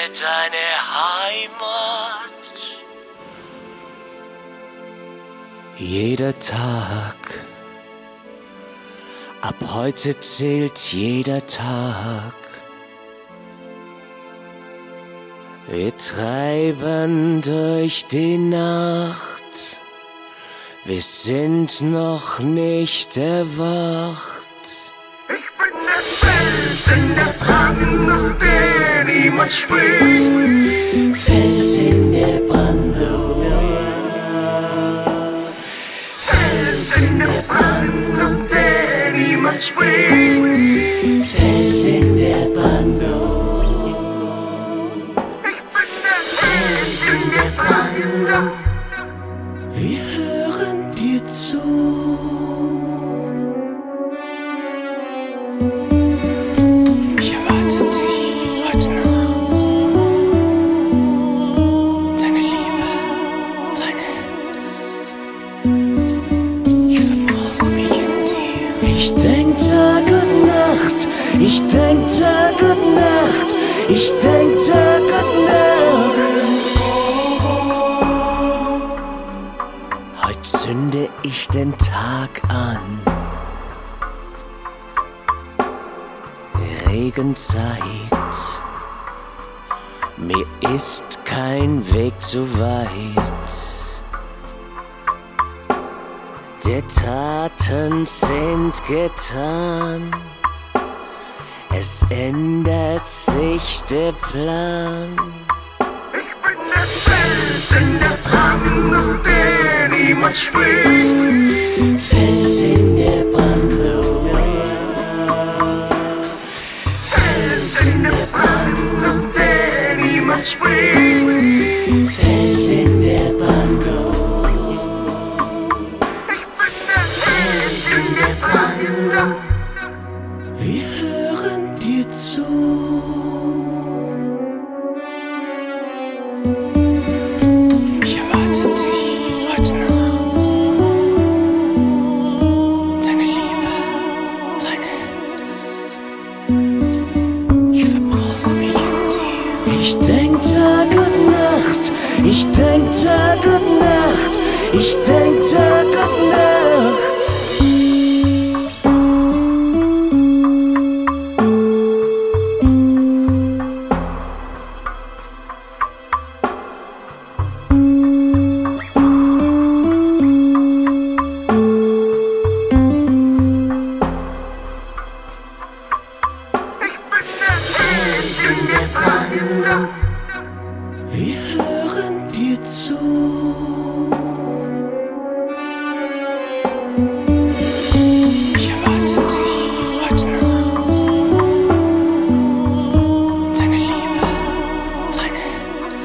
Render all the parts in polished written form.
deine Heimat. Jeder Tag, ab heute zählt jeder Tag. Wir treiben durch die Nacht, wir sind noch nicht erwacht. Ich bin der Fels in der Brandung, der niemand springt. Fels in der Brandung, Fels in der Brandung, der niemand springt. Fels in der Brandung. Ich bin der Fels in der Brandung. Wir hören dir zu. Ich erwarte dich heute Nacht. Deine Liebe, deine Herz. Ich verbrauche mich in dir. Ich denk Tag und Nacht. Ich denk Tag und Nacht. Ich denk Tag und Nacht. Heute zünde ich den Tag an. Regenzeit. Mir ist kein Weg zu weit. Die Taten sind getan. Es ändert sich der Plan. Ich bin der Fels in der Brandung, der niemand springt. Fels in der Brandung, Fels in der Brandung, der niemand springt. Fels in der Brandung. Ich bin der Fels in der Brandung. Wir hören dir zu. Ich erwarte dich heute Nacht. Deine Liebe, dein Herz. Ich verbrauche mich in dir. Ich denk Tag und Nacht. Ich denk Tag und Nacht. Ich denk Tag und Nacht. Fels in der Brandung. Wir hören dir zu. Ich erwarte dich heute Nacht. Deine Liebe, dein Herz.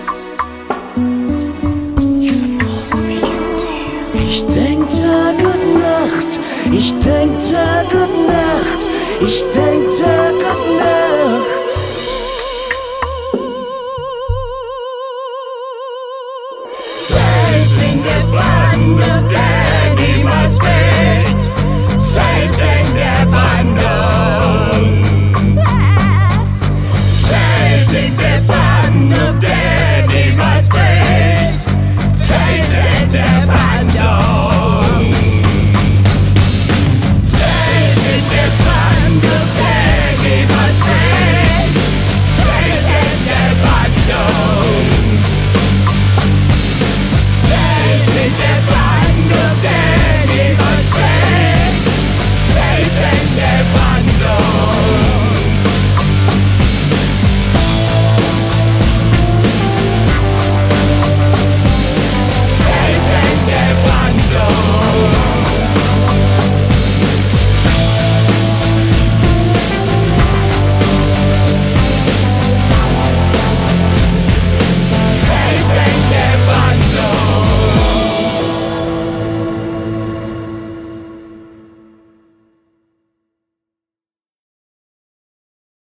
Ich verbrauche mich in dir. Ich denk Tag und Nacht. Ich denk Tag und Nacht. Ich denk Tag und Nacht. Fels in der Brandung, der niemals bricht.